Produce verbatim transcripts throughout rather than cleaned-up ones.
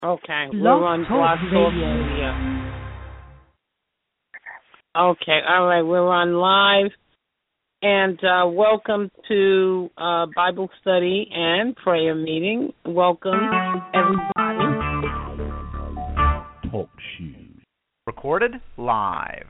Okay, we're Blog on Talk Blog Talk Radio. Radio. Okay, all right, we're on live, and uh, welcome to uh, Bible study and prayer meeting. Welcome, everybody. Talk shoes. Recorded live.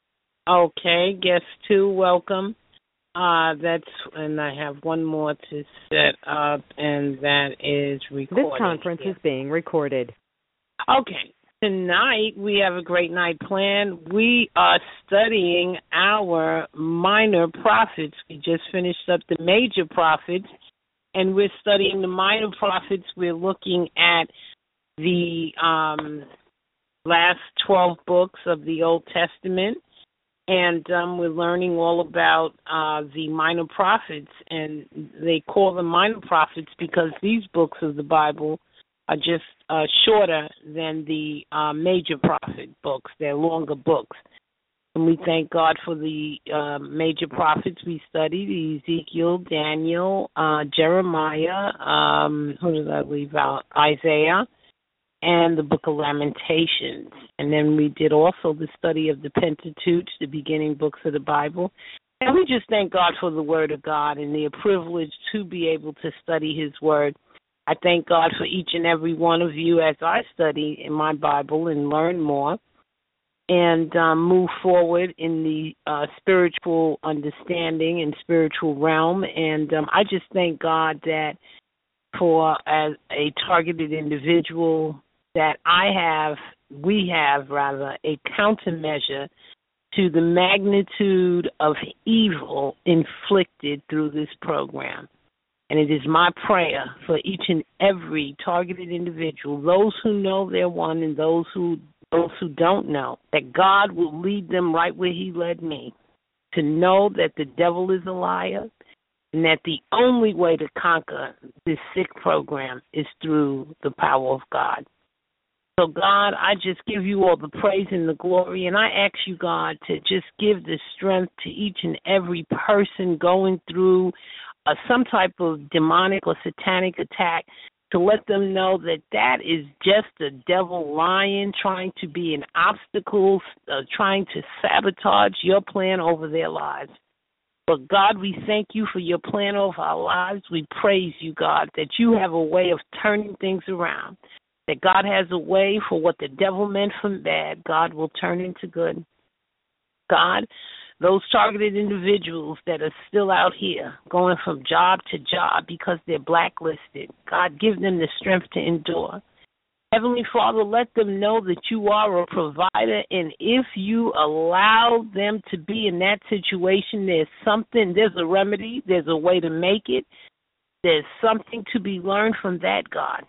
Okay, guest two, welcome. Uh, that's, and I have one more to set up, and that is recording. This conference is being recorded. Okay, tonight we have a great night planned. We are studying our minor prophets. We just finished up the major prophets, and we're studying the minor prophets. We're looking at the um, last twelve books of the Old Testament. And um, we're learning all about uh, the minor prophets, and they call them minor prophets because these books of the Bible are just uh, shorter than the uh, major prophet books. They're longer books. And we thank God for the uh, major prophets we studied, Ezekiel, Daniel, uh, Jeremiah, um, who did I leave out? Isaiah, and the book of Lamentations. And then we did also the study of the Pentateuch, the beginning books of the Bible. And we just thank God for the Word of God and the privilege to be able to study His Word. I thank God for each and every one of you as I study in my Bible and learn more and um, move forward in the uh, spiritual understanding and spiritual realm. And um, I just thank God that for as a targeted individual that I have, we have rather, a countermeasure to the magnitude of evil inflicted through this program. And it is my prayer for each and every targeted individual, those who know they're one and those who those who don't know, that God will lead them right where He led me, to know that the devil is a liar, and that the only way to conquer this sick program is through the power of God. So, God, I just give you all the praise and the glory, and I ask you, God, to just give the strength to each and every person going through uh, some type of demonic or satanic attack, to let them know that that is just the devil lying, trying to be an obstacle, uh, trying to sabotage your plan over their lives. But, God, we thank you for your plan over our lives. We praise you, God, that you have a way of turning things around, that God has a way for what the devil meant for bad, God will turn into good. God, those targeted individuals that are still out here going from job to job because they're blacklisted, God, give them the strength to endure. Heavenly Father, let them know that you are a provider, and if you allow them to be in that situation, there's something, there's a remedy, there's a way to make it, there's something to be learned from that, God.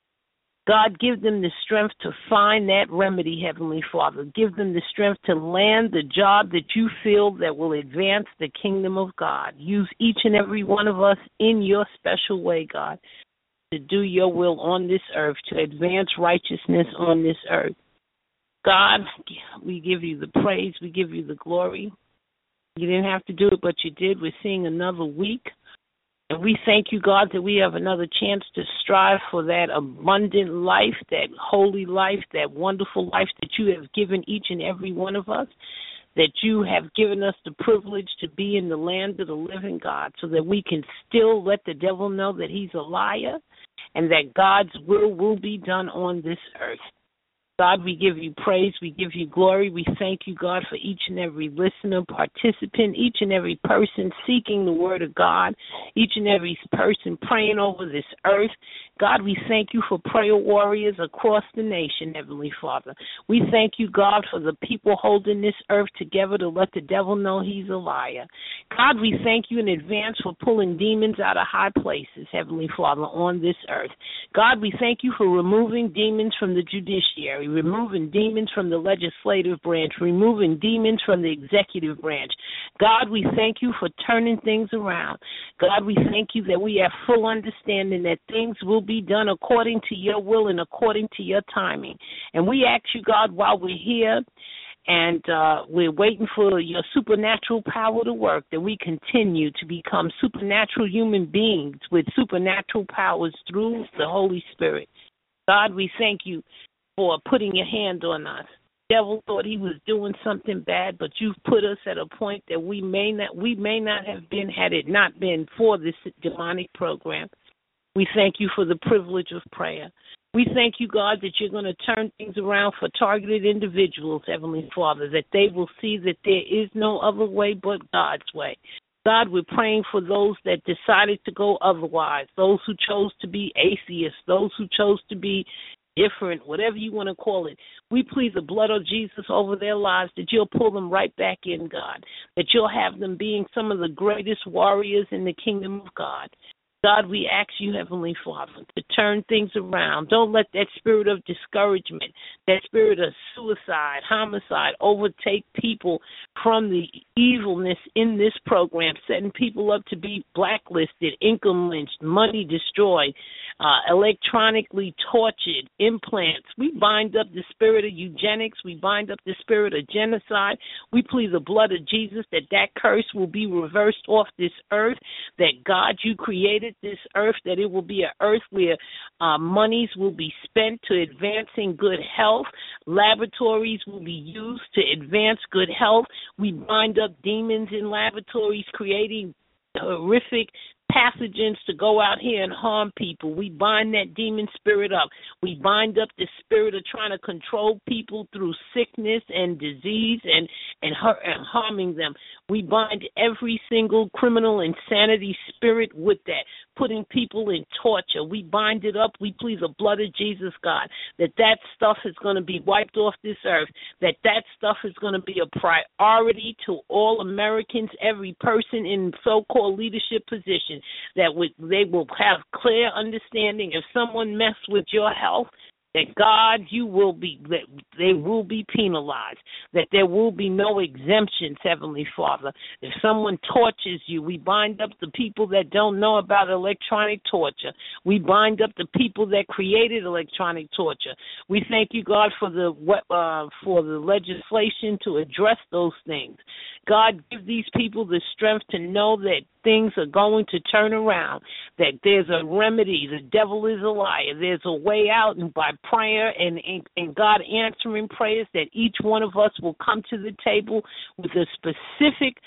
God, give them the strength to find that remedy, Heavenly Father. Give them the strength to land the job that you feel that will advance the kingdom of God. Use each and every one of us in your special way, God, to do your will on this earth, to advance righteousness on this earth. God, we give you the praise. We give you the glory. You didn't have to do it, but you did. We're seeing another week. And we thank you, God, that we have another chance to strive for that abundant life, that holy life, that wonderful life that you have given each and every one of us, that you have given us the privilege to be in the land of the living, God, so that we can still let the devil know that he's a liar and that God's will will be done on this earth. God, we give you praise, we give you glory. We thank you, God, for each and every listener, participant, each and every person seeking the word of God, each and every person praying over this earth. God, we thank you for prayer warriors across the nation, Heavenly Father. We thank you, God, for the people holding this earth together to let the devil know he's a liar. God, we thank you in advance for pulling demons out of high places, Heavenly Father, on this earth. God, we thank you for removing demons from the judiciary, removing demons from the legislative branch, removing demons from the executive branch. God, we thank you for turning things around. God, we thank you that we have full understanding that things will be done according to your will and according to your timing. And we ask you, God, while we're here and uh, we're waiting for your supernatural power to work, that we continue to become supernatural human beings with supernatural powers through the Holy Spirit. God, we thank you for putting your hand on us. The devil thought he was doing something bad, but you've put us at a point that we may not we may not have been had it not been for this demonic program. We thank you for the privilege of prayer. We thank you, God, that you're going to turn things around for targeted individuals, Heavenly Father, that they will see that there is no other way but God's way. God, we're praying for those that decided to go otherwise, those who chose to be atheists, those who chose to be different, whatever you want to call it. We plead the blood of Jesus over their lives, that you'll pull them right back in, God, that you'll have them being some of the greatest warriors in the kingdom of God. God, we ask you, Heavenly Father, to turn things around. Don't let that spirit of discouragement, that spirit of suicide, homicide, overtake people from the evilness in this program, setting people up to be blacklisted, income lynched, money destroyed, uh, electronically tortured, implants. We bind up the spirit of eugenics. We bind up the spirit of genocide. We plead the blood of Jesus that that curse will be reversed off this earth, that God, you created this earth, that it will be an earth where uh, monies will be spent to advancing good health. Laboratories will be used to advance good health. We bind up demons in laboratories creating horrific pathogens to go out here and harm people. We bind that demon spirit up. We bind up the spirit of trying to control people through sickness and disease and, and, hurt, and harming them. We bind every single criminal insanity spirit with that, putting people in torture. We bind it up. We plead the blood of Jesus, God, that that stuff is going to be wiped off this earth, that that stuff is going to be a priority to all Americans, every person in so-called leadership position, that they will have clear understanding. If someone mess with your health, that God, you will be, that they will be penalized, that there will be no exemptions, Heavenly Father. If someone tortures you, we bind up the people that don't know about electronic torture. We bind up the people that created electronic torture. We thank you, God, for the uh, for the legislation to address those things. God, give these people the strength to know that things are going to turn around, that there's a remedy. The devil is a liar. There's a way out, and by prayer and, and, and God answering prayers, that each one of us will come to the table with a specific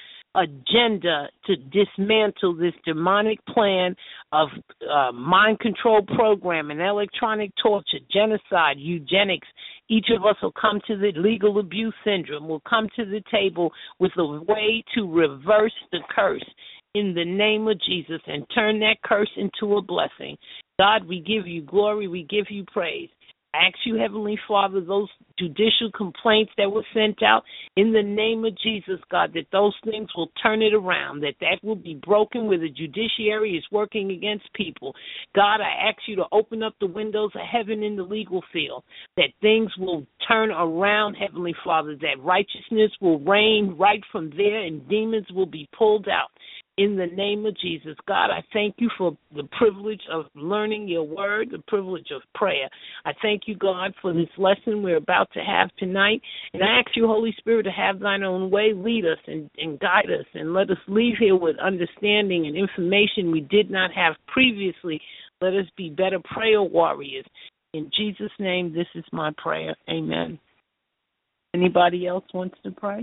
agenda to dismantle this demonic plan of uh, mind control program and electronic torture, genocide, eugenics. Each of us will come to the legal abuse syndrome, will come to the table with a way to reverse the curse in the name of Jesus and turn that curse into a blessing. God, we give you glory, we give you praise. I ask you, Heavenly Father, those judicial complaints that were sent out, in the name of Jesus, God, that those things will turn it around, that that will be broken where the judiciary is working against people. God, I ask you to open up the windows of heaven in the legal field, that things will turn around, Heavenly Father, that righteousness will reign right from there and demons will be pulled out. In the name of Jesus, God, I thank you for the privilege of learning your word, the privilege of prayer. I thank you, God, for this lesson we're about to have tonight. And I ask you, Holy Spirit, to have thine own way, lead us and, and guide us, and let us leave here with understanding and information we did not have previously. Let us be better prayer warriors. In Jesus' name, this is my prayer. Amen. Anybody else wants to pray?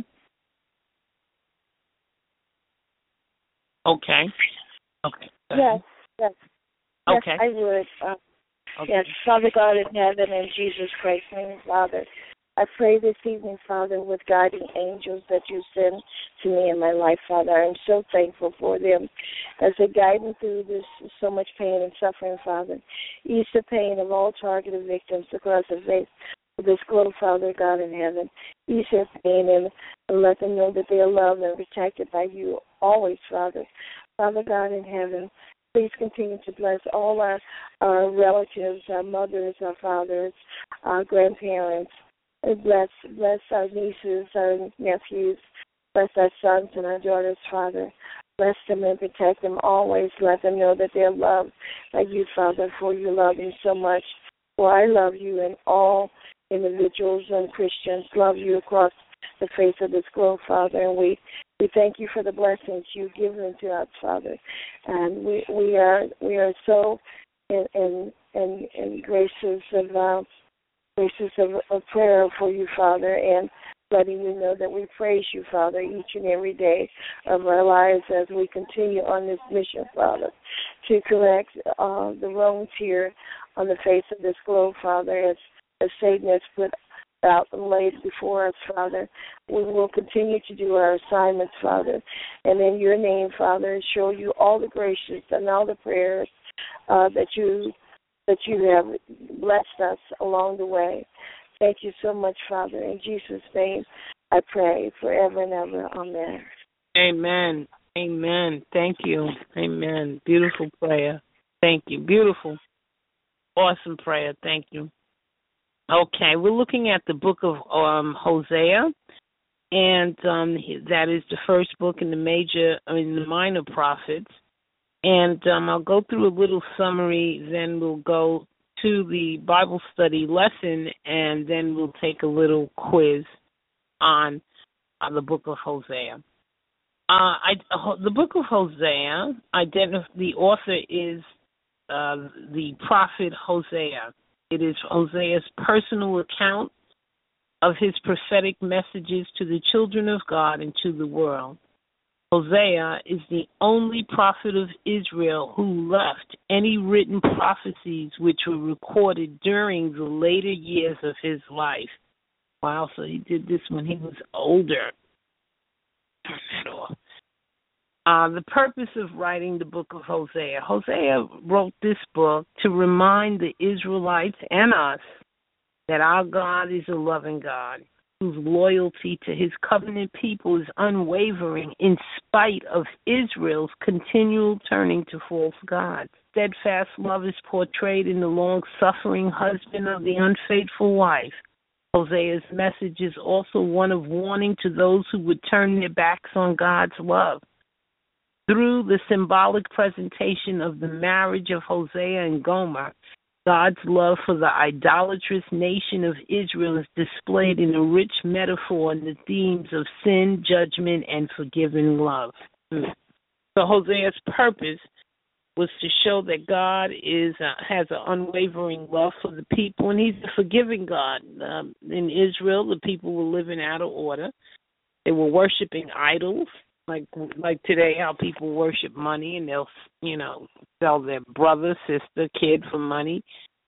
Okay. Okay. Yes, yes. Yes, okay. I would. Uh, okay. Yes, Father God in heaven, in Jesus Christ's name, Father, I pray this evening, Father, with guiding angels that you send to me in my life, Father. I'm so thankful for them as they guide me through this so much pain and suffering, Father. Ease the pain of all targeted victims across the face of this globe, Father God in heaven. Ease their pain and, and let them know that they are loved and protected by you always, Father. Father God in heaven, please continue to bless all our, our relatives, our mothers, our fathers, our grandparents. And bless, bless our nieces, our nephews. Bless our sons and our daughters, Father. Bless them and protect them always. Let them know that they're loved by you, Father, for you love them so much. For I love you, and all individuals and Christians love you across the face of this globe, Father. And we, we thank you for the blessings you've given to us, Father. And we we are we are so in, in and, and graces of uh, graces of, of prayer for you, Father, and letting you know that we praise you, Father, each and every day of our lives as we continue on this mission, Father, to correct uh, the wrongs here on the face of this globe, Father, as, as Satan has put out and laid before us, Father. We will continue to do our assignments, Father, and in your name, Father, show you all the graces and all the prayers uh, that you that you have blessed us along the way. Thank you so much, Father. In Jesus' name, I pray forever and ever. Amen. Amen. Amen. Thank you. Amen. Beautiful prayer. Thank you. Beautiful. Awesome prayer. Thank you. Okay, we're looking at the book of um, Hosea, and um, that is the first book in the major, I mean, the minor prophets. And um, I'll go through a little summary, then we'll go to the Bible study lesson, and then we'll take a little quiz on, on the book of Hosea. Uh, I, the book of Hosea, identif- the author is uh, the prophet Hosea. It is Hosea's personal account of his prophetic messages to the children of God and to the world. Hosea is the only prophet of Israel who left any written prophecies which were recorded during the later years of his life. Wow, so he did this when he was older. Turn that off. Uh, the purpose of writing the book of Hosea. Hosea wrote this book to remind the Israelites and us that our God is a loving God whose loyalty to his covenant people is unwavering in spite of Israel's continual turning to false gods. Steadfast love is portrayed in the long-suffering husband of the unfaithful wife. Hosea's message is also one of warning to those who would turn their backs on God's love. Through the symbolic presentation of the marriage of Hosea and Gomer, God's love for the idolatrous nation of Israel is displayed in a rich metaphor in the themes of sin, judgment, and forgiving love. So Hosea's purpose was to show that God is uh, has an unwavering love for the people, and he's a forgiving God. Um, in Israel, the people were living out of order. They were worshiping idols. Like like today, how people worship money, and they'll, you know, sell their brother, sister, kid for money.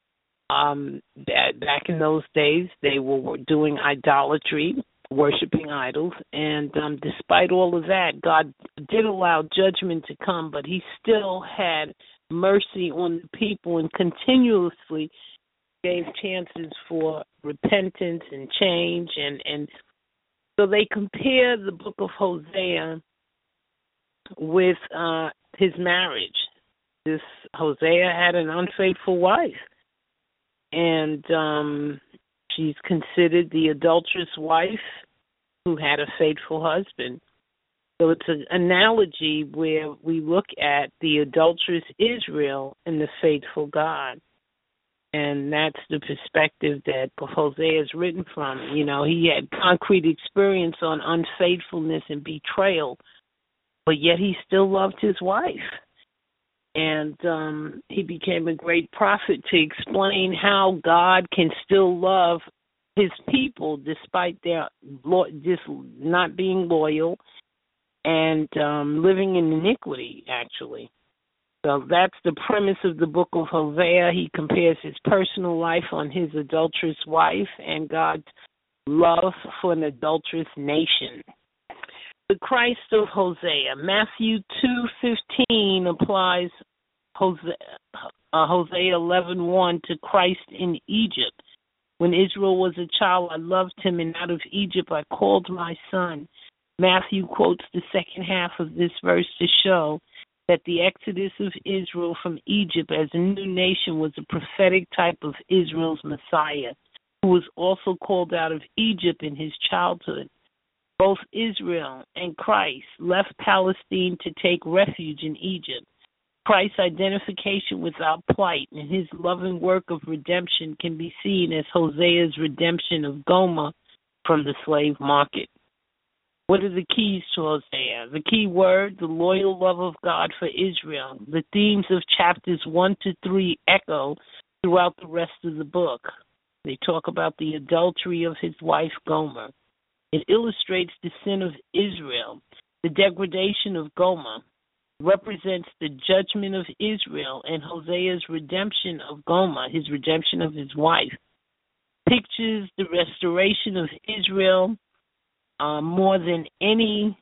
Um, back in those days, they were doing idolatry, worshiping idols, and um, despite all of that, God did allow judgment to come, but he still had mercy on the people and continuously gave chances for repentance and change, and, and so they compare the book of Hosea with uh, his marriage. This Hosea had an unfaithful wife, and um, she's considered the adulterous wife who had a faithful husband. So it's an analogy where we look at the adulterous Israel and the faithful God. And that's the perspective that Hosea is written from. You know, he had concrete experience on unfaithfulness and betrayal, but yet he still loved his wife. And um, he became a great prophet to explain how God can still love his people despite their lo- just not being loyal and um, living in iniquity, actually. So that's the premise of the book of Hosea. He compares his personal life on his adulterous wife and God's love for an adulterous nation. The Christ of Hosea. Matthew two fifteen applies Hosea, uh, Hosea eleven one to Christ in Egypt. When Israel was a child, I loved him, and out of Egypt I called my son. Matthew quotes the second half of this verse to show that the exodus of Israel from Egypt as a new nation was a prophetic type of Israel's Messiah, who was also called out of Egypt in his childhood. Both Israel and Christ left Palestine to take refuge in Egypt. Christ's identification with our plight and his loving work of redemption can be seen as Hosea's redemption of Gomer from the slave market. What are the keys to Hosea? The key word, the loyal love of God for Israel. The themes of chapters one to three echo throughout the rest of the book. They talk about the adultery of his wife Gomer. It illustrates the sin of Israel. The degradation of Gomer represents the judgment of Israel, and Hosea's redemption of Gomer, his redemption of his wife, pictures the restoration of Israel uh, more than any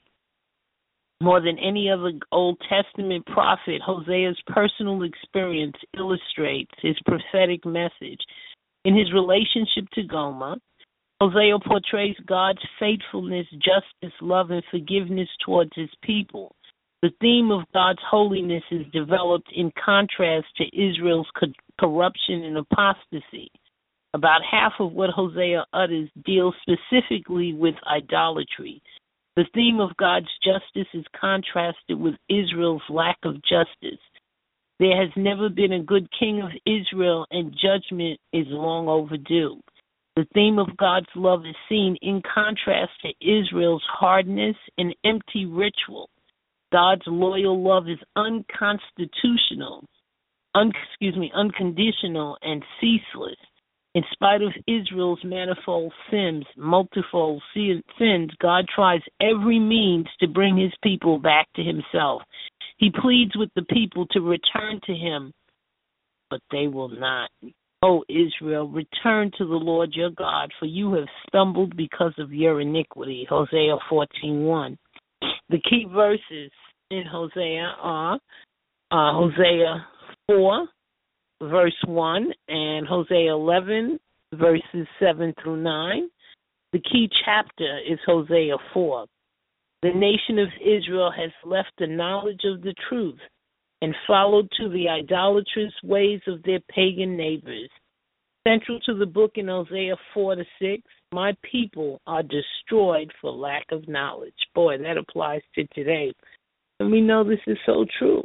more than any other Old Testament prophet. Hosea's personal experience illustrates his prophetic message. In his relationship to Gomer, Hosea portrays God's faithfulness, justice, love, and forgiveness towards his people. The theme of God's holiness is developed in contrast to Israel's co- corruption and apostasy. About half of what Hosea utters deals specifically with idolatry. The theme of God's justice is contrasted with Israel's lack of justice. There has never been a good king of Israel, and judgment is long overdue. The theme of God's love is seen in contrast to Israel's hardness and empty ritual. God's loyal love is unconstitutional, un, excuse me, unconditional and ceaseless. In spite of Israel's manifold sins, multifold sins, God tries every means to bring his people back to himself. He pleads with the people to return to him, but they will not. O Israel, return to the Lord your God, for you have stumbled because of your iniquity. Hosea fourteen one. The key verses in Hosea are uh, Hosea four, verse one, and Hosea eleven, verses seven through nine. The key chapter is Hosea four. The nation of Israel has left the knowledge of the truth and followed to the idolatrous ways of their pagan neighbors. Central to the book in Hosea four to six, my people are destroyed for lack of knowledge. Boy, that applies to today. And we know this is so true.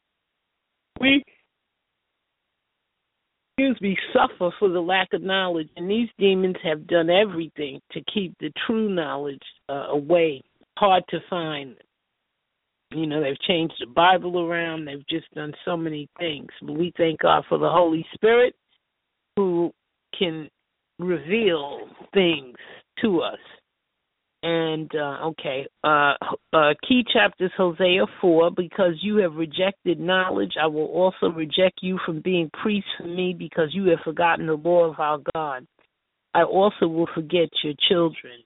We, excuse me, suffer for the lack of knowledge, and these demons have done everything to keep the true knowledge uh, away, hard to find. You know, they've changed the Bible around. They've just done so many things. But we thank God for the Holy Spirit who can reveal things to us. And, uh, okay, uh, uh, key chapters, Hosea four, because you have rejected knowledge, I will also reject you from being priests for me, because you have forgotten the law of our God. I also will forget your children.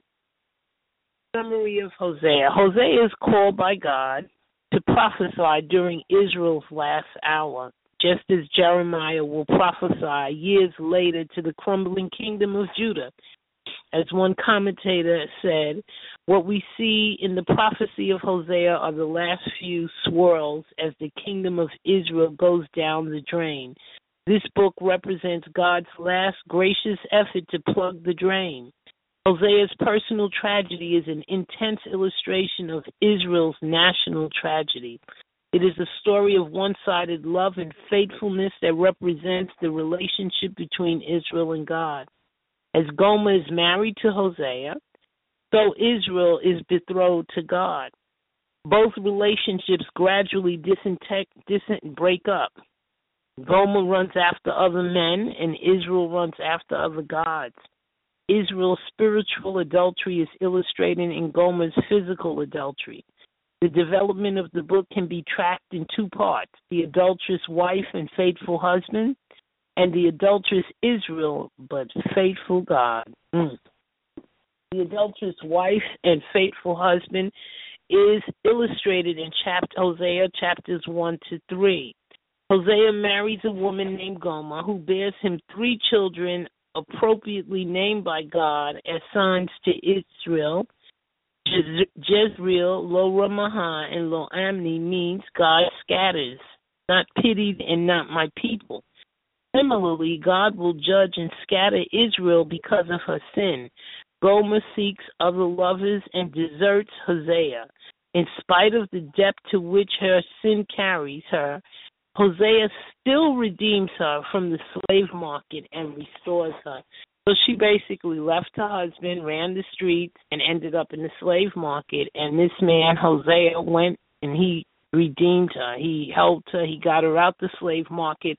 Summary of Hosea. Hosea is called by God to prophesy during Israel's last hour, just as Jeremiah will prophesy years later to the crumbling kingdom of Judah. As one commentator said, what we see in the prophecy of Hosea are the last few swirls as the kingdom of Israel goes down the drain. This book represents God's last gracious effort to plug the drain. Hosea's personal tragedy is an intense illustration of Israel's national tragedy. It is a story of one-sided love and faithfulness that represents the relationship between Israel and God. As Gomer is married to Hosea, so Israel is betrothed to God. Both relationships gradually disinteg- dis- break up. Gomer runs after other men, and Israel runs after other gods. Israel's spiritual adultery is illustrated in Gomer's physical adultery. The development of the book can be tracked in two parts: the adulterous wife and faithful husband, and the adulterous Israel, but faithful God. Mm. The adulterous wife and faithful husband is illustrated in chapter Hosea chapters one to three. Hosea marries a woman named Gomer who bears him three children appropriately named by God as sons to Israel. Jezreel, Lo-Ruhamah, and Lo-Ammi means God scatters, not pitied and not my people. Similarly, God will judge and scatter Israel because of her sin. Gomer seeks other lovers and deserts Hosea. In spite of the depth to which her sin carries her, Hosea still redeems her from the slave market and restores her. So she basically left her husband, ran the streets, and ended up in the slave market. And this man, Hosea, went and he redeemed her. He helped her. He got her out the slave market,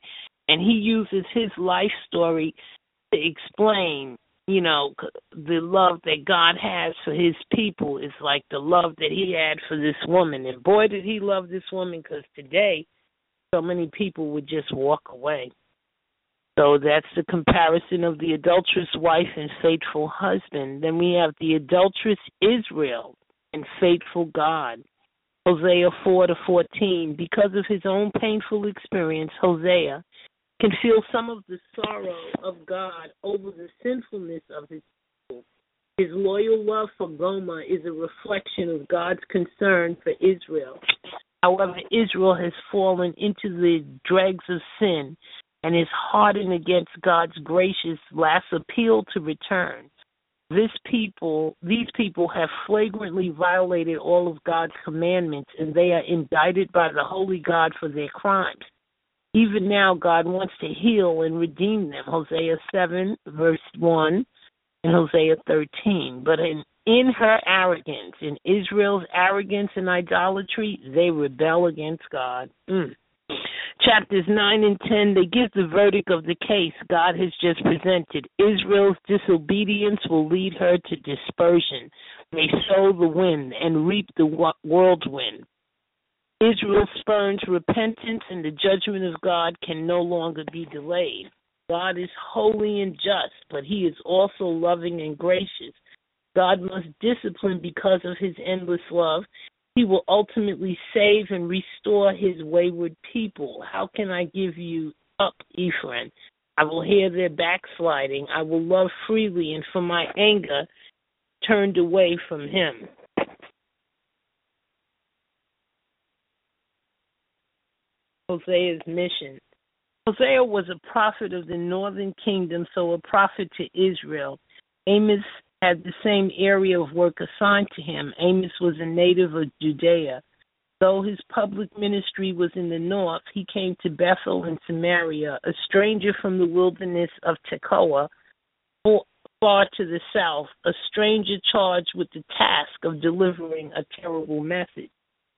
And he uses his life story to explain, you know, the love that God has for his people is like the love that he had for this woman. And boy, did he love this woman, because today so many people would just walk away. So that's the comparison of the adulterous wife and faithful husband. Then we have the adulterous Israel and faithful God. Hosea four to fourteen. Because of his own painful experience, Hosea can feel some of the sorrow of God over the sinfulness of his people. His loyal love for Gomer is a reflection of God's concern for Israel. However, Israel has fallen into the dregs of sin and is hardened against God's gracious last appeal to return. This people, these people have flagrantly violated all of God's commandments, and they are indicted by the holy God for their crimes. Even now, God wants to heal and redeem them. Hosea seven, verse one, and Hosea thirteen. But in, in her arrogance, in Israel's arrogance and idolatry, they rebel against God. Mm. Chapters nine and ten, they give the verdict of the case God has just presented. Israel's disobedience will lead her to dispersion. They sow the wind and reap the whirlwind. Israel spurns repentance, and the judgment of God can no longer be delayed. God is holy and just, but he is also loving and gracious. God must discipline because of his endless love. He will ultimately save and restore his wayward people. How can I give you up, Ephraim? I will hear their backsliding. I will love freely, and for my anger turned away from him. Hosea's mission. Hosea was a prophet of the northern kingdom, so a prophet to Israel. Amos had the same area of work assigned to him. Amos was a native of Judea. Though his public ministry was in the north, he came to Bethel and Samaria, a stranger from the wilderness of Tekoa, far to the south, a stranger charged with the task of delivering a terrible message.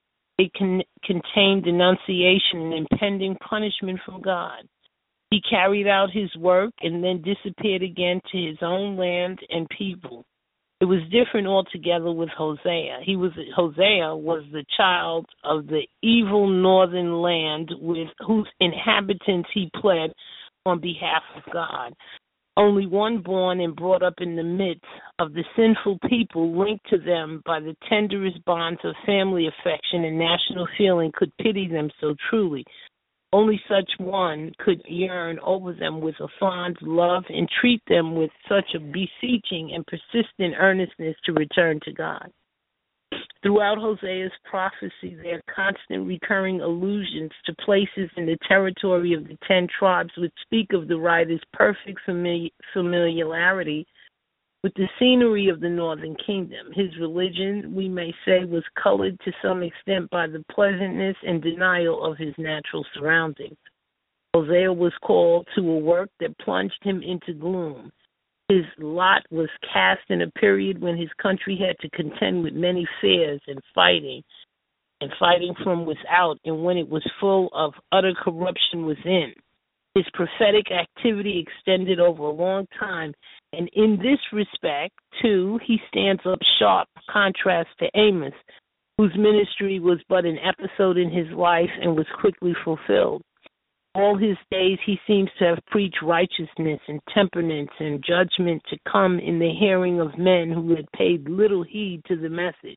It con- contained denunciation and impending punishment from God. He carried out his work and then disappeared again to his own land and people. It was different altogether with Hosea. He was Hosea was the child of the evil northern land with whose inhabitants he pled on behalf of God. Only one born and brought up in the midst of the sinful people, linked to them by the tenderest bonds of family affection and national feeling, could pity them so truly. Only such one could yearn over them with a fond love and treat them with such a beseeching and persistent earnestness to return to God. Throughout Hosea's prophecy, there are constant recurring allusions to places in the territory of the ten tribes which speak of the writer's perfect famili- familiarity with the scenery of the northern kingdom. His religion, we may say, was colored to some extent by the pleasantness and denial of his natural surroundings. Hosea was called to a work that plunged him into gloom. His lot was cast in a period when his country had to contend with many fears and fighting, and fighting from without, and when it was full of utter corruption within. His prophetic activity extended over a long time, and in this respect, too, he stands up sharp contrast to Amos, whose ministry was but an episode in his life and was quickly fulfilled. All his days he seems to have preached righteousness and temperance and judgment to come in the hearing of men who had paid little heed to the message.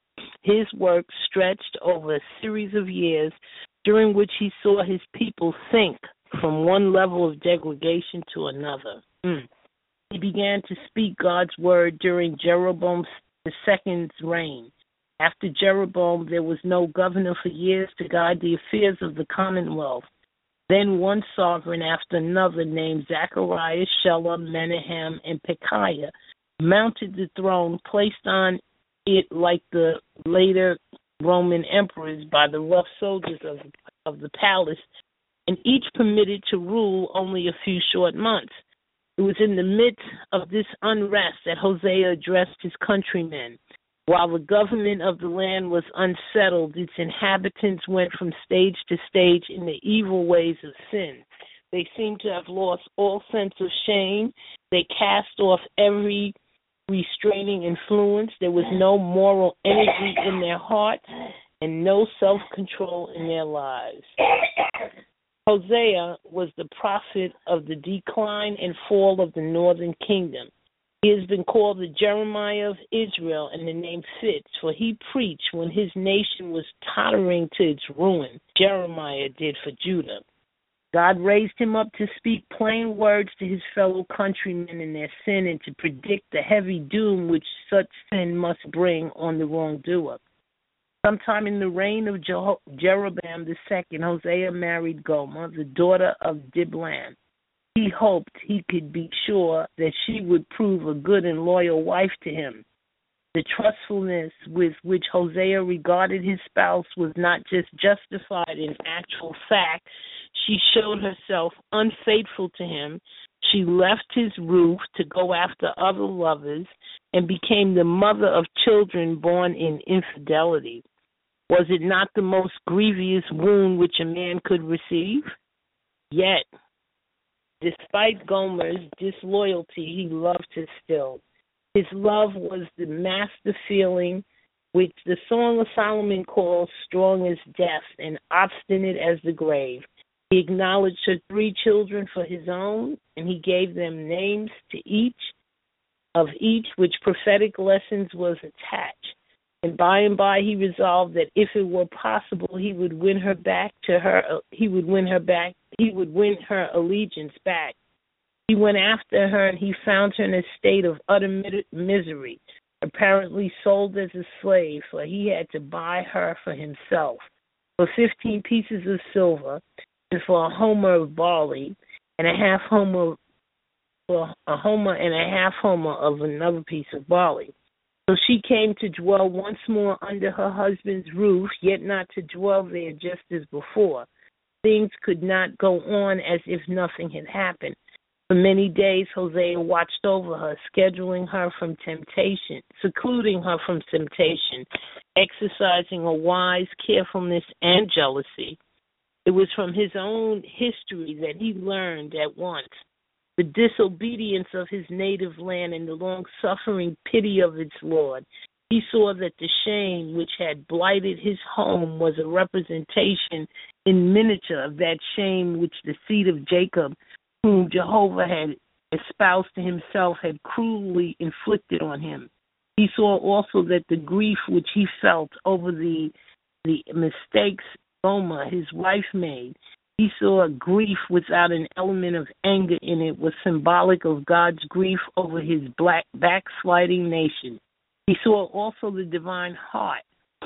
His work stretched over a series of years during which he saw his people sink from one level of degradation to another. Mm. He began to speak God's word during Jeroboam the second's reign. After Jeroboam, there was no governor for years to guide the affairs of the commonwealth. Then one sovereign after another, named Zechariah, Shalom, Menahem, and Pekahiah, mounted the throne, placed on it like the later Roman emperors by the rough soldiers of, of the palace, and each permitted to rule only a few short months. It was in the midst of this unrest that Hosea addressed his countrymen. While the government of the land was unsettled, its inhabitants went from stage to stage in the evil ways of sin. They seemed to have lost all sense of shame. They cast off every restraining influence. There was no moral energy in their hearts and no self-control in their lives. Hosea was the prophet of the decline and fall of the northern kingdom. He has been called the Jeremiah of Israel, and the name fits, for he preached when his nation was tottering to its ruin. Jeremiah did for Judah. God raised him up to speak plain words to his fellow countrymen in their sin and to predict the heavy doom which such sin must bring on the wrongdoer. Sometime in the reign of Jeho- Jeroboam the Second, Hosea married Gomer, the daughter of Diblaim. He hoped he could be sure that she would prove a good and loyal wife to him. The trustfulness with which Hosea regarded his spouse was not just justified in actual fact. She showed herself unfaithful to him. She left his roof to go after other lovers and became the mother of children born in infidelity. Was it not the most grievous wound which a man could receive? Yet, despite Gomer's disloyalty, he loved her still. His love was the master feeling which the Song of Solomon calls strong as death and obstinate as the grave. He acknowledged her three children for his own, and he gave them names to each of each which prophetic lessons was attached. And by and by he resolved that if it were possible, he would win her back to her. He would win her back. He would win her allegiance back. He went after her, and he found her in a state of utter misery, apparently sold as a slave, for he had to buy her for himself for fifteen pieces of silver, and for a homer of barley, and a half homer, for a homer and a half homer of another piece of barley. So she came to dwell once more under her husband's roof, yet not to dwell there just as before. Things could not go on as if nothing had happened. For many days, Hosea watched over her, scheduling her from temptation, secluding her from temptation, exercising a wise carefulness and jealousy. It was from his own history that he learned at once the disobedience of his native land and the long-suffering pity of its Lord. He saw that the shame which had blighted his home was a representation in miniature of that shame which the seed of Jacob, whom Jehovah had espoused to himself, had cruelly inflicted on him. He saw also that the grief which he felt over the the mistakes Gomer, his wife, made, he saw grief without an element of anger in it, was symbolic of God's grief over his black backsliding nation. He saw also the divine heart.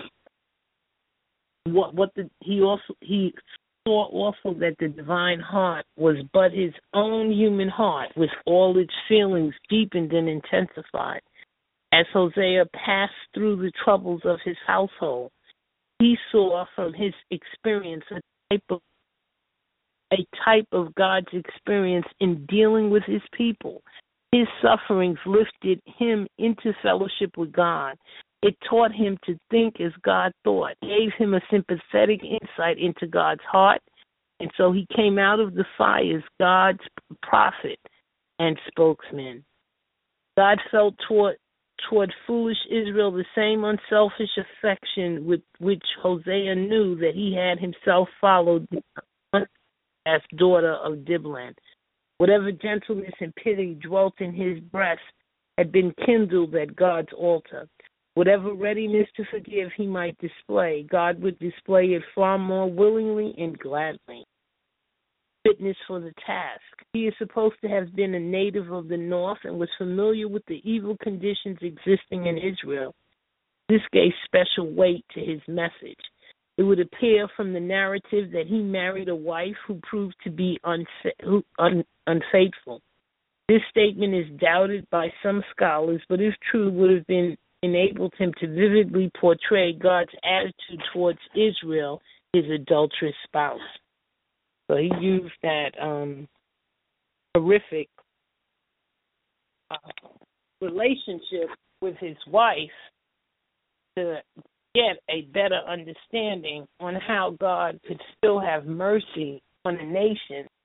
What what the he also he saw also that the divine heart was but his own human heart, with all its feelings deepened and intensified. As Hosea passed through the troubles of his household, he saw from his experience a type of a type of God's experience in dealing with his people. His sufferings lifted him into fellowship with God. It taught him to think as God thought, gave him a sympathetic insight into God's heart, and so he came out of the fire as God's prophet and spokesman. God felt toward toward foolish Israel the same unselfish affection with which Hosea knew that he had himself followed as daughter of Diblaim. Whatever gentleness and pity dwelt in his breast had been kindled at God's altar. Whatever readiness to forgive he might display, God would display it far more willingly and gladly. Fitness for the task. He is supposed to have been a native of the north and was familiar with the evil conditions existing in Israel. This gave special weight to his message. It would appear from the narrative that he married a wife who proved to be unfa- un- unfaithful. This statement is doubted by some scholars, but if true, would have been enabled him to vividly portray God's attitude towards Israel, his adulterous spouse. So he used that um, horrific uh, relationship with his wife to get a better understanding on how God could still have mercy on a nation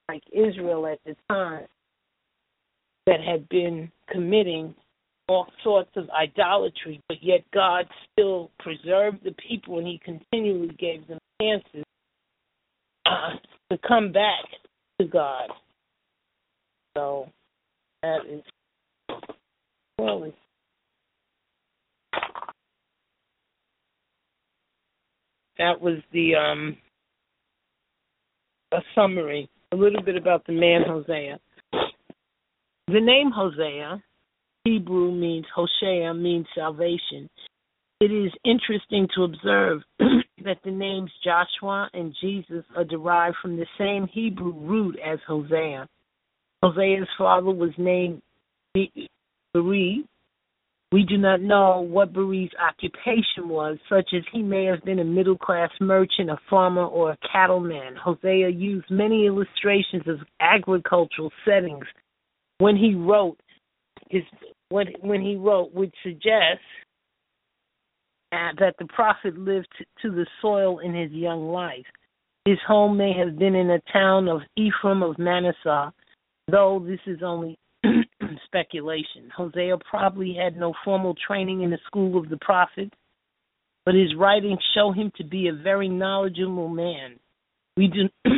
like Israel at the time, that had been committing all sorts of idolatry, but yet God still preserved the people, and he continually gave them chances uh, to come back to God. So that is really that was the um, a summary, a little bit about the man Hosea. The name Hosea, Hebrew means Hoshea, means salvation. It is interesting to observe that the names Joshua and Jesus are derived from the same Hebrew root as Hosea. Hosea's father was named Beri. We do not know what Beri's occupation was, such as he may have been a middle-class merchant, a farmer, or a cattleman. Hosea used many illustrations of agricultural settings when he wrote his when when he wrote, which suggests uh, that the prophet lived to the soil in his young life. His home may have been in a town of Ephraim of Manasseh, though this is only speculation. Hosea probably had no formal training in the school of the prophets, but his writings show him to be a very knowledgeable man. We do,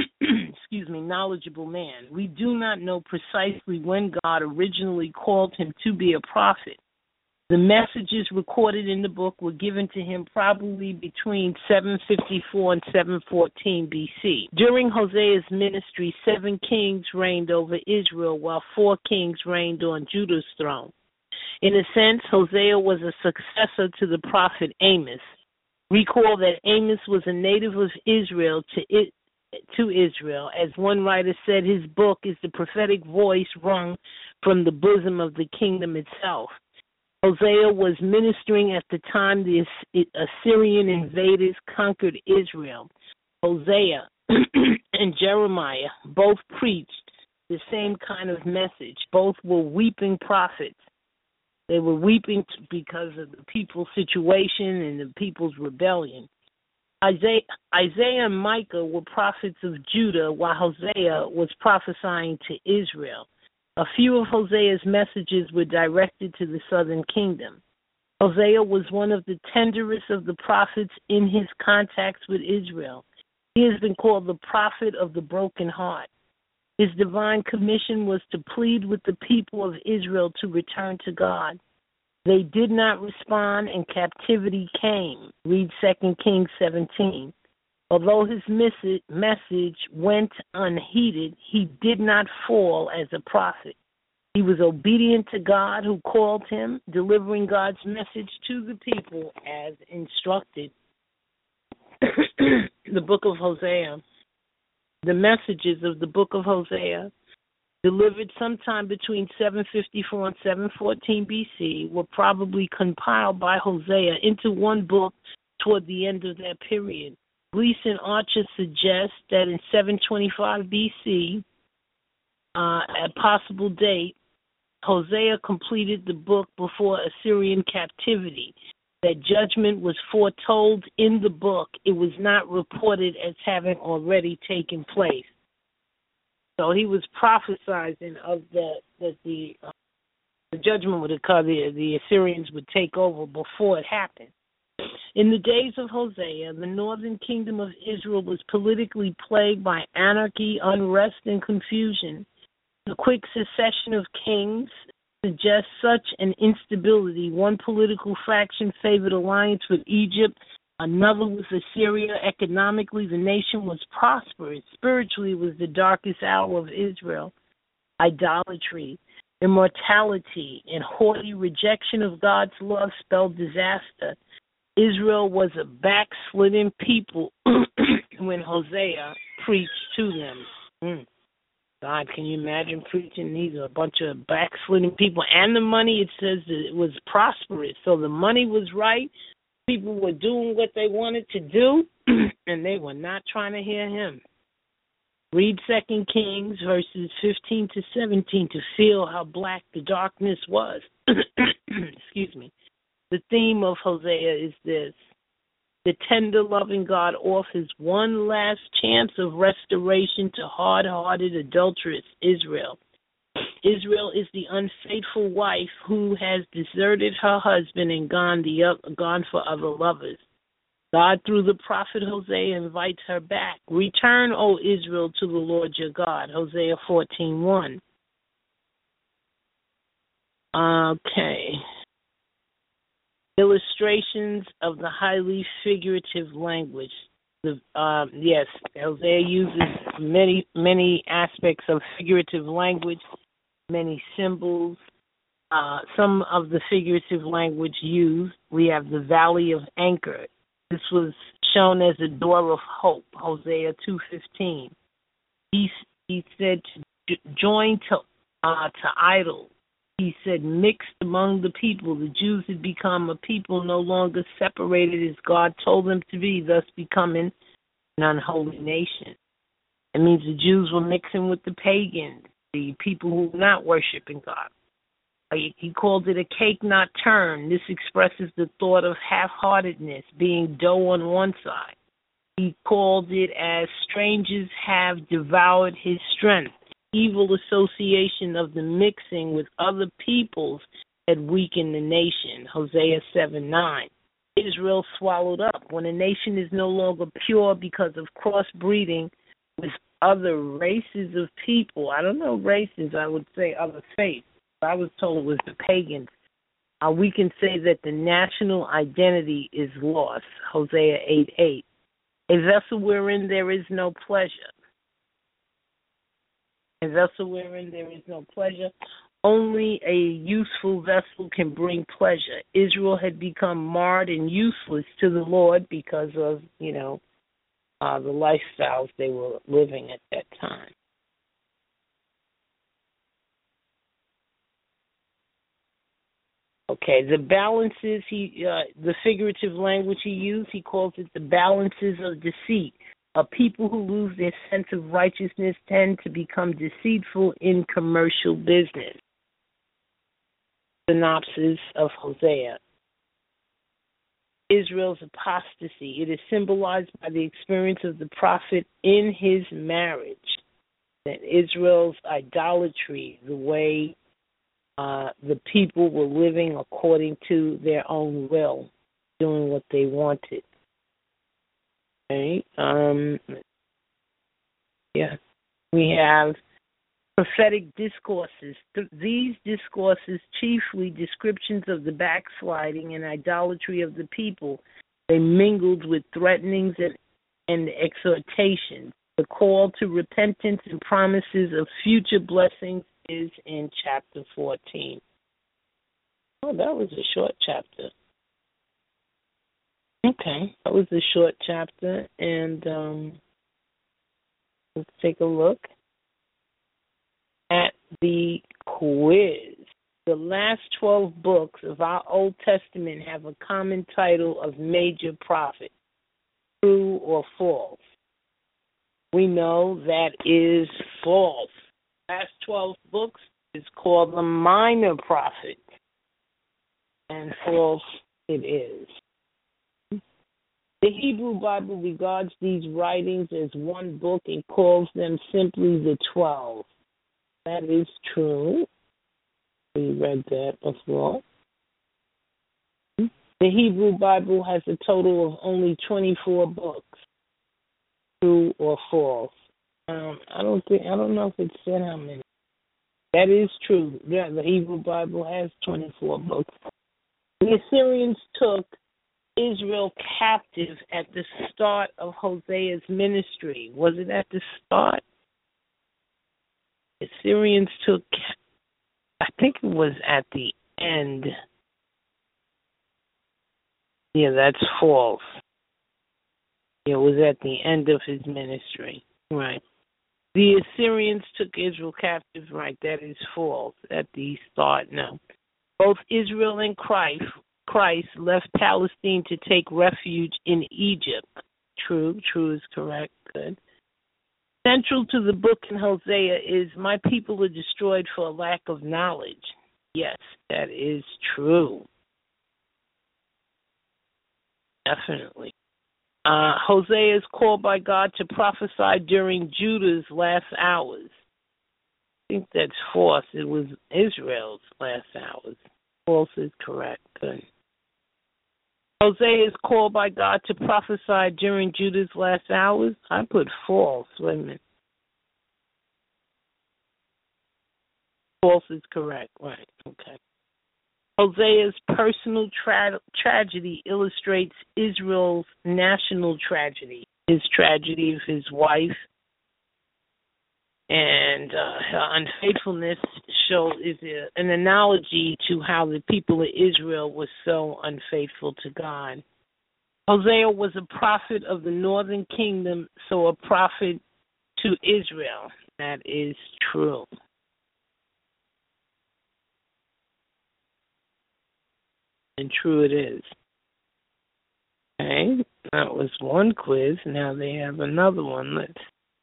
excuse me, knowledgeable man. We do not know precisely when God originally called him to be a prophet. The messages recorded in the book were given to him probably between seven fifty-four and seven fourteen B C. During Hosea's ministry, seven kings reigned over Israel, while four kings reigned on Judah's throne. In a sense, Hosea was a successor to the prophet Amos. Recall that Amos was a native of Israel to it, to Israel. As one writer said, his book is the prophetic voice wrung from the bosom of the kingdom itself. Hosea was ministering at the time the Assyrian invaders conquered Israel. Hosea and Jeremiah both preached the same kind of message. Both were weeping prophets. They were weeping because of the people's situation and the people's rebellion. Isaiah, Isaiah and Micah were prophets of Judah, while Hosea was prophesying to Israel. A few of Hosea's messages were directed to the southern kingdom. Hosea was one of the tenderest of the prophets in his contacts with Israel. He has been called the prophet of the broken heart. His divine commission was to plead with the people of Israel to return to God. They did not respond, and captivity came. Read Second Kings seventeen. Although his message went unheeded, he did not fall as a prophet. He was obedient to God who called him, delivering God's message to the people as instructed. The book of Hosea. The messages of the book of Hosea, delivered sometime between seven fifty-four and seven fourteen B C, were probably compiled by Hosea into one book toward the end of that period. Gleason Archer suggests that in seven twenty-five B C, uh, a possible date, Hosea completed the book before Assyrian captivity. That judgment was foretold in the book. It was not reported as having already taken place. So he was prophesizing of the that the uh, the judgment would occur. The, the Assyrians would take over before it happened. In the days of Hosea, the northern kingdom of Israel was politically plagued by anarchy, unrest, and confusion. The quick succession of kings suggests such an instability. One political faction favored alliance with Egypt, another with Assyria. Economically, the nation was prosperous. Spiritually, it was the darkest hour of Israel. Idolatry, immortality, and haughty rejection of God's love spelled disaster. Israel was a backslidden people when Hosea preached to them. Mm. God, can you imagine preaching? These are a bunch of backsliding people. And the money, it says that it was prosperous. So the money was right. People were doing what they wanted to do, and they were not trying to hear him. Read Second Kings verses fifteen to seventeen to feel how black the darkness was. Excuse me. The theme of Hosea is this. The tender, loving God offers one last chance of restoration to hard-hearted, adulterous Israel. Israel is the unfaithful wife who has deserted her husband and gone, the, gone for other lovers. God, through the prophet Hosea, invites her back. Return, O Israel, to the Lord your God. Hosea fourteen one. Okay. Illustrations of the highly figurative language. The, uh, yes, Hosea uses many, many aspects of figurative language, many symbols. Uh, some of the figurative language used, we have the Valley of Anchor. This was shown as a door of hope, Hosea two fifteen. He, he said to join to, uh, to idols. He said, mixed among the people. The Jews had become a people no longer separated as God told them to be, thus becoming an unholy nation. It means the Jews were mixing with the pagans, the people who were not worshiping God. He called it a cake not turned. This expresses the thought of half-heartedness, being dough on one side. He called it as strangers have devoured his strength. Evil association of the mixing with other peoples had weakened the nation, Hosea seven nine. Israel swallowed up. When a nation is no longer pure because of crossbreeding with other races of people, I don't know races, I would say other faiths. I was told it was the pagans. Uh, we can say that the national identity is lost, Hosea eight eight. A vessel wherein there is no pleasure. A vessel wherein there is no pleasure. Only a useful vessel can bring pleasure. Israel had become marred and useless to the Lord because of, you know, uh, the lifestyles they were living at that time. Okay, the balances, he, uh, the figurative language he used, he calls it the balances of deceit. A people who lose their sense of righteousness tend to become deceitful in commercial business. Synopsis of Hosea. Israel's apostasy. It is symbolized by the experience of the prophet in his marriage. And Israel's idolatry, the way uh, the people were living according to their own will, doing what they wanted. Okay. Um, yeah. We have prophetic discourses. These discourses, chiefly descriptions of the backsliding and idolatry of the people, they mingled with threatenings and, and exhortations. The call to repentance and promises of future blessings is in chapter fourteen. Oh, that was a short chapter. Okay, that was a short chapter, and um, let's take a look at the quiz. The last twelve books of our Old Testament have a common title of major prophet, true or false. We know that is false. The last twelve books is called the minor prophet, and false it is. The Hebrew Bible regards these writings as one book and calls them simply the twelve. That is true. We read that before. The Hebrew Bible has a total of only twenty-four books. True or false? Um, I don't think. I don't know if it said how many. That is true. Yeah, the Hebrew Bible has twenty-four books. The Assyrians took Israel captive at the start of Hosea's ministry. Was it at the start? The Assyrians took, I think it was at the end. Yeah, that's false. It was at the end of his ministry. Right. The Assyrians took Israel captive. Right, that is false. At the start, no. Both Israel and Christ Christ left Palestine to take refuge in Egypt. True, true is correct. Good. Central to the book in Hosea is, my people are destroyed for a lack of knowledge. Yes, that is true. Definitely. Uh, Hosea is called by God to prophesy during Judah's last hours. I think that's false. It was Israel's last hours. False is correct. Good. Hosea is called by God to prophesy during Judah's last hours. I put false. Wait a minute. False is correct. Right. Okay. Hosea's personal tra- tragedy illustrates Israel's national tragedy. His tragedy of his wife and uh, her unfaithfulness show is a, an analogy to how the people of Israel were so unfaithful to God. Hosea was a prophet of the northern kingdom, so a prophet to Israel. That is true. And true it is. Okay, that was one quiz. Now they have another one. Let's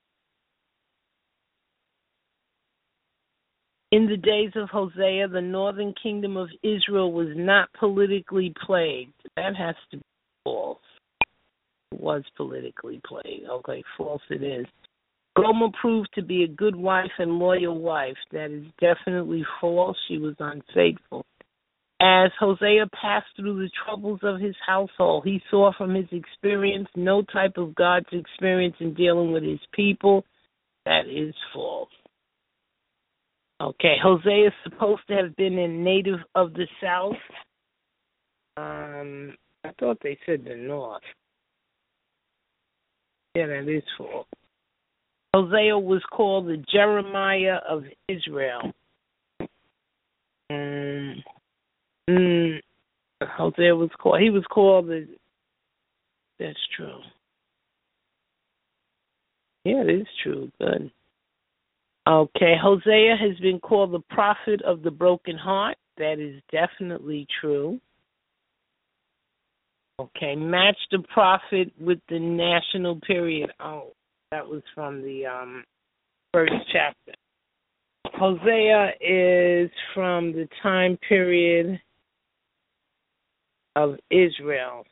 In the days of Hosea, the northern kingdom of Israel was not politically plagued. That has to be false. It was politically plagued. Okay, false it is. Gomer proved to be a good wife and loyal wife. That is definitely false. She was unfaithful. As Hosea passed through the troubles of his household, he saw from his experience no type of God's experience in dealing with his people. That is false. Okay, Hosea is supposed to have been a native of the South. Um, I thought they said the North. Yeah, that is false. Hosea was called the Jeremiah of Israel. Um, mm, Hosea was called, he was called the, that's true. Yeah, it is true. Good. Okay, Hosea has been called the prophet of the broken heart. That is definitely true. Okay, match the prophet with the national period. Oh, that was from the um, first chapter. Hosea is from the time period of Israel.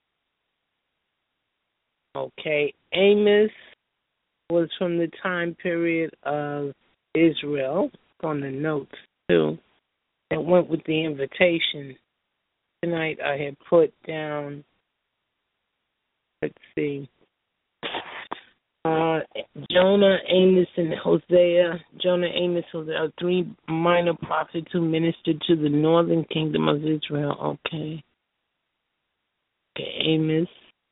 Okay, Amos was from the time period of Israel, on the notes too. That went with the invitation. Tonight I had put down, let's see, uh, Jonah, Amos, and Hosea. Jonah, Amos, Hosea are three minor prophets who ministered to the northern kingdom of Israel. Okay. Okay, Amos.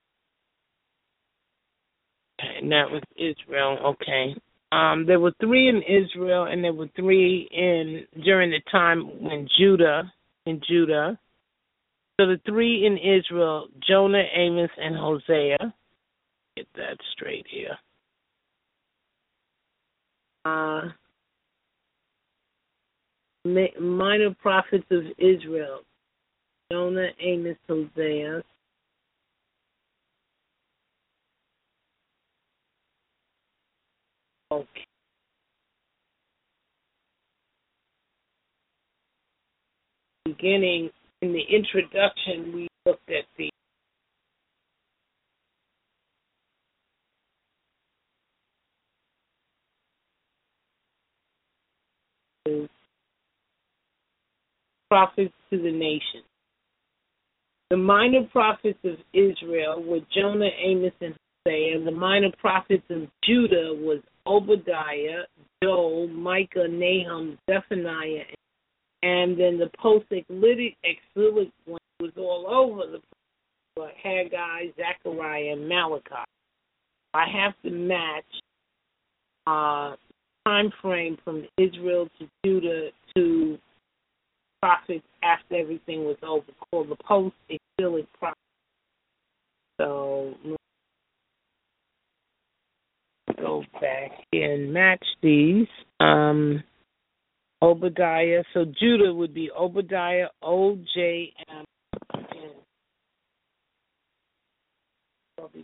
And that was Israel. Okay. Um, there were three in Israel, and there were three in during the time when Judah, in Judah. So the three in Israel: Jonah, Amos, and Hosea. Get that straight here. Uh, minor prophets of Israel: Jonah, Amos, Hosea. Okay. Beginning in the introduction, we looked at the prophets to the nation. The minor prophets of Israel were Jonah, Amos, and Hosea. The minor prophets of Judah was Obadiah, Joel, Micah, Nahum, Zephaniah, and then the post-exilic one was all over the place, Haggai, Zechariah, and Malachi. I have to match uh, time frame from Israel to Judah to prophets after everything was over, called the post-exilic prophets. So let's go back and match these. Um, Obadiah, so Judah would be Obadiah, O J